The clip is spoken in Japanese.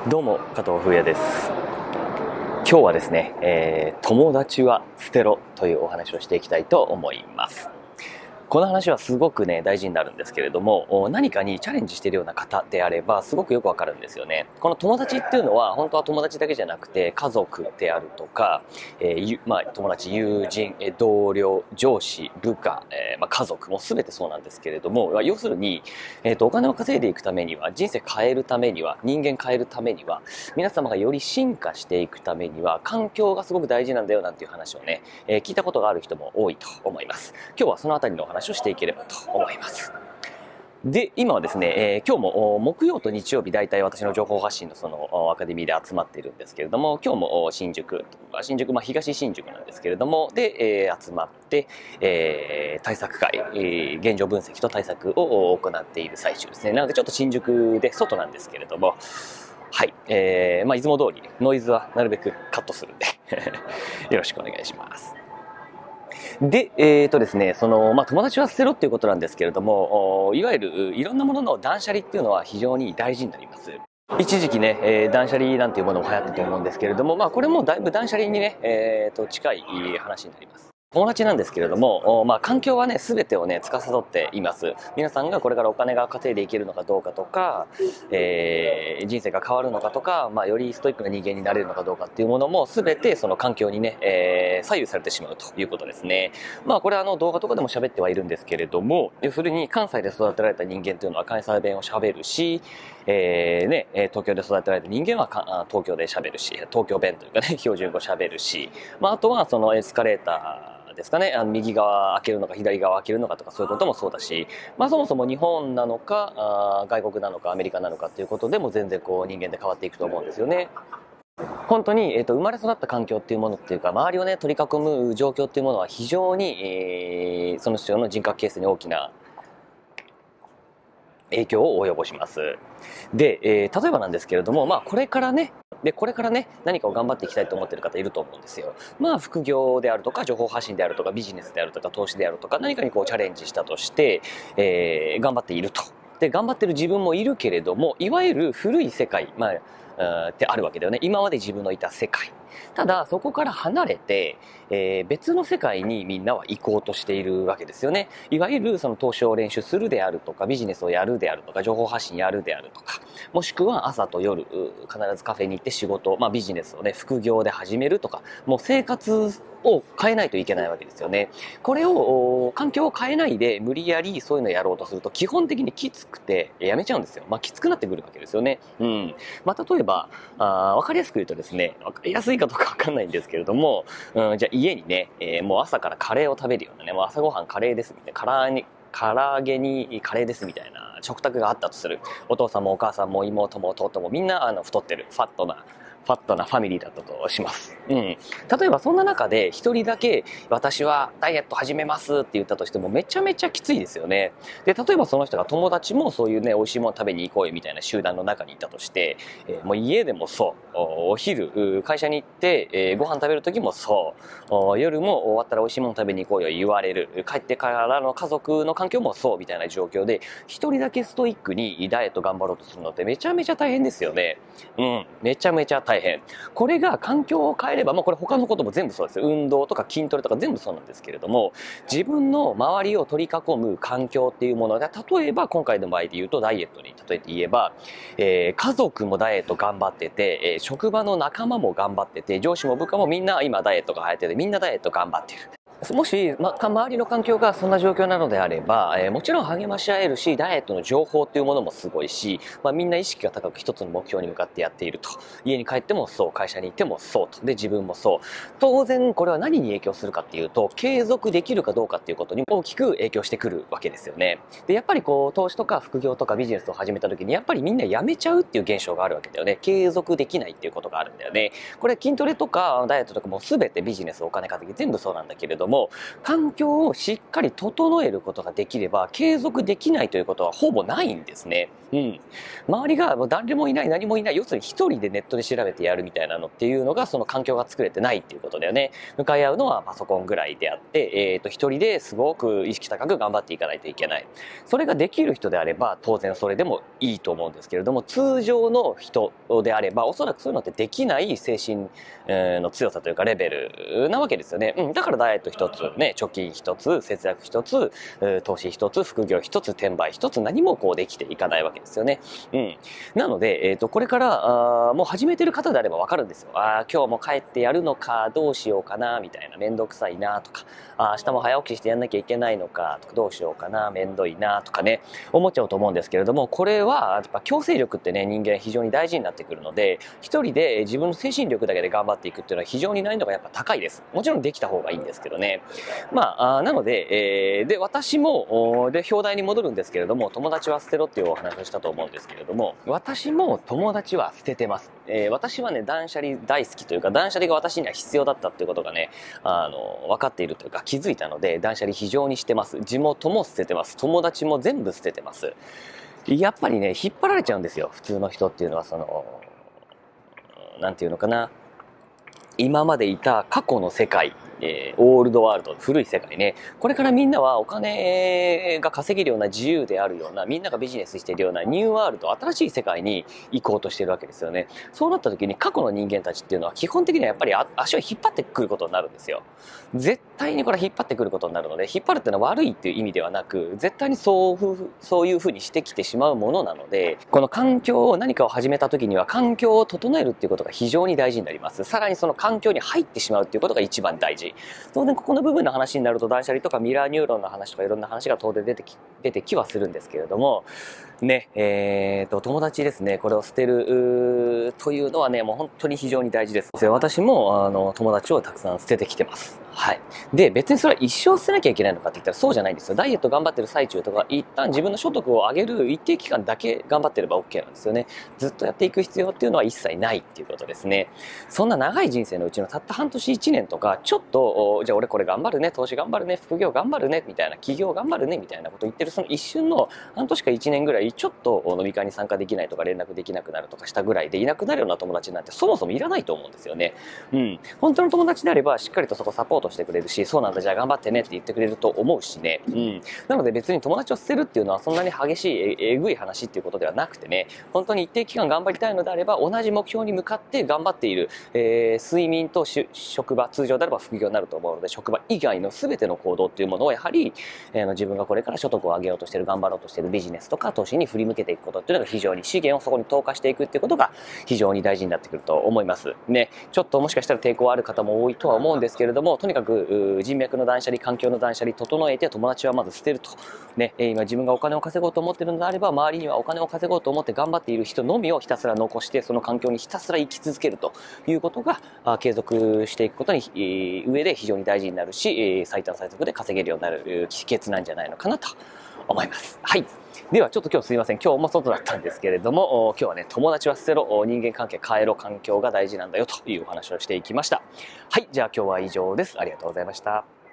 どうも加藤風也です。今日はですね、友達は捨てろというお話をしていきたいと思います。この話はすごくね大事になるんですけれども、何かにチャレンジしているような方であればすごくよくわかるんですよね。この友達っていうのは本当は友達だけじゃなくて家族であるとか、友達、友人、同僚、上司、部下、家族も全てそうなんですけれども、要するに、お金を稼いでいくためには、人生変えるためには、人間変えるためには、皆様がより進化していくためには環境がすごく大事なんだよなんていう話をね、聞いたことがある人も多いと思います。今日はそのあたりのお話をしていければと思います。で、今はですね、今日も木曜と日曜日大体私の情報発信のそのアカデミーで集まっているんですけれども、今日も新宿、東新宿なんですけれども、で、集まって、対策会、現状分析と対策を行っている最中ですね。なのでちょっと新宿で外なんですけれども、はい、いつも通りノイズはなるべくカットするんでよろしくお願いします。で、ですね、友達は捨てろっていうことなんですけれども、いわゆるいろんなものの断捨離っていうのは非常に大事になります。一時期ね、断捨離なんていうものも流行ったと思うんですけれども、これもだいぶ断捨離にね、近い話になります。友達なんですけれども、環境はね、全てをね、司っています。皆さんがこれからお金が稼いでいけるのかどうかとか、人生が変わるのかとか、よりストイックな人間になれるのかどうかっていうものも、全てその環境にね、左右されてしまうということですね。これは動画とかでも喋ってはいるんですけれども、要するに関西で育てられた人間というのは関西弁を喋るし、東京で育てられた人間は東京で喋るし、東京弁というかね、標準語喋るし、あとはそのエスカレーター、ですかね、右側開けるのか左側開けるのかとかそういうこともそうだし、そもそも日本なのか外国なのかアメリカなのかということでも全然こう人間で変わっていくと思うんですよね。本当に、生まれ育った環境っていうものっていうか周りをね取り囲む状況っていうものは非常に、その人の人格形成に大きな影響を及ぼします。で、例えばなんですけれども、これからね何かを頑張っていきたいと思っている方いると思うんですよ。副業であるとか情報発信であるとかビジネスであるとか投資であるとか何かにこうチャレンジしたとして、頑張っていると。で頑張ってる自分もいるけれども、いわゆる古い世界、ってあるわけだよね。今まで自分のいた世界。ただそこから離れて、別の世界にみんなは行こうとしているわけですよね。いわゆるその投資を練習するであるとかビジネスをやるであるとか情報発信やるであるとか、もしくは朝と夜必ずカフェに行って仕事、ビジネスをね副業で始めるとか、もう生活を変えないといけないわけですよね。これを環境を変えないで無理やりそういうのをやろうとすると基本的にきつくてやめちゃうんですよ。きつくなってくるわけですよね。例えば分かりやすく言うとですね、分かりやすいかどうか分かんないんですけれども、じゃあ家にね、もう朝からカレーを食べるようなね、もう朝ごはんカレーですみたいな、唐揚げにカレーですみたいな食卓があったとする。お父さんもお母さんも妹も弟もみんな太ってるファットなファミリーだったとします。例えばそんな中で一人だけ私はダイエット始めますって言ったとしてもめちゃめちゃきついですよね。で、例えばその人が友達もそういうね美味しいもの食べに行こうよみたいな集団の中にいたとして、もう家でもそう、お昼会社に行って、ご飯食べる時もそう、夜も終わったら美味しいもの食べに行こうよ言われる、帰ってからの家族の環境もそうみたいな状況で一人だけストイックにダイエット頑張ろうとするのってめちゃめちゃ大変ですよね。めちゃめちゃ大変。これが環境を変えれば、これ他のことも全部そうです。運動とか筋トレとか全部そうなんですけれども、自分の周りを取り囲む環境っていうものが、例えば今回の場合で言うとダイエットに例えて言えば、家族もダイエット頑張ってて、職場の仲間も頑張ってて、上司も部下もみんな今ダイエットが流行ってて、みんなダイエット頑張ってる。もし、周りの環境がそんな状況なのであれば、もちろん励まし合えるし、ダイエットの情報っていうものもすごいし、みんな意識が高く一つの目標に向かってやっていると。家に帰ってもそう、会社に行ってもそうと。で、自分もそう。当然、これは何に影響するかっていうと、継続できるかどうかっていうことに大きく影響してくるわけですよね。で、やっぱりこう、投資とか副業とかビジネスを始めた時に、やっぱりみんな辞めちゃうっていう現象があるわけだよね。継続できないっていうことがあるんだよね。これ筋トレとかダイエットとかも全てビジネス、お金稼ぎ全部そうなんだけれどども、環境をしっかり整えることができれば継続できないということはほぼないんですね。周りがもう誰もいない何もいない、要するに一人でネットで調べてやるみたいなのっていうのが、その環境が作れてないっていうことだよね。向かい合うのはパソコンぐらいであって、一人ですごく意識高く頑張っていかないといけない。それができる人であれば当然それでもいいと思うんですけれども、通常の人であればおそらくそういうのってできない精神の強さというかレベルなわけですよね。だからダイエット一つね、貯金一つ、節約一つ、投資一つ、副業一つ、転売一つ、何もこうできていかないわけですよね。なので、これからもう始めてる方であればわかるんですよ。今日も帰ってやるのか、どうしようかなみたいな、めんどくさいなとか、明日も早起きしてやんなきゃいけないのかとか、どうしようかな、めんどいなとかね、思っちゃうと思うんですけれども、これはやっぱ強制力ってね、人間非常に大事になってくるので、一人で自分の精神力だけで頑張っていくっていうのは非常に難易度がやっぱ高いです。もちろんできた方がいいんですけどね。なので、私もで表題に戻るんですけれども、友達は捨てろっていうお話をしたと思うんですけれども、私も友達は捨ててます。私はね、断捨離大好きというか、断捨離が私には必要だったっていうことがね、分かっているというか気づいたので、断捨離非常にしてます。地元も捨ててます。友達も全部捨ててます。やっぱりね、引っ張られちゃうんですよ。普通の人っていうのは、なんていうのかな。今までいた過去の世界、オールドワールド、古い世界ね。これからみんなはお金が稼げるような自由であるような、みんながビジネスしているようなニューワールド、新しい世界に行こうとしているわけですよね。そうなった時に過去の人間たちっていうのは基本的にはやっぱり足を引っ張ってくることになるんですよ。絶対にこれ引っ張ってくることになるので、引っ張るっていうのは悪いっていう意味ではなく、絶対にそういうふうにしてきてしまうものなので、この環境を何かを始めた時には環境を整えるっていうことが非常に大事になります。さらにその環境に入ってしまうっていうことが一番大事。当然ここの部分の話になると断捨離とかミラーニューロンの話とかいろんな話が当然出てきはするんですけれどもね、友達ですね、これを捨てるというのはね、もう本当に非常に大事です。私も友達をたくさん捨ててきてます。はい。で、別にそれは一生捨てなきゃいけないのかって言ったらそうじゃないんですよ。ダイエット頑張ってる最中とか、一旦自分の所得を上げる一定期間だけ頑張ってれば OK なんですよね。ずっとやっていく必要っていうのは一切ないっていうことですね。そんな長い人生のうちのたった半年1年とか、ちょっと、じゃあ俺これ頑張るね、投資頑張るね、副業頑張るね、みたいな、起業頑張るね、みたいなこと言ってるその一瞬の半年か1年ぐらい、ちょっと飲み会に参加できないとか連絡できなくなるとかしたぐらいでいなくなるような友達なんてそもそもいらないと思うんですよね。本当の友達であればしっかりとそこサポートしてくれるし、そうなんだ、じゃあ頑張ってねって言ってくれると思うしね。なので別に友達を捨てるっていうのはそんなに激しいえぐい話っていうことではなくてね、本当に一定期間頑張りたいのであれば同じ目標に向かって頑張っている、睡眠と職場、通常であれば副業になると思うので、職場以外の全ての行動っていうものをやはり、自分がこれから所得を上げようとしている、頑張ろうとしているビジネスとか投資に振り向けていくことっていうのが非常に資源をそこに投下していくっていうことが非常に大事になってくると思いますね。ちょっともしかしたら抵抗ある方も多いとは思うんですけれども、とにかく人脈の断捨離、環境の断捨離整えて友達はまず捨てるとね。今自分がお金を稼ごうと思っているのであれば、周りにはお金を稼ごうと思って頑張っている人のみをひたすら残して、その環境にひたすら生き続けるということが継続していくことに上で非常に大事になるし、最短最速で稼げるようになる秘訣なんじゃないのかなと思います。はい。ではちょっと今日すいません。今日も外だったんですけれども、今日はね、友達は捨てろ、人間関係変えろ、環境が大事なんだよというお話をしていきました。はい。じゃあ今日は以上です。ありがとうございました。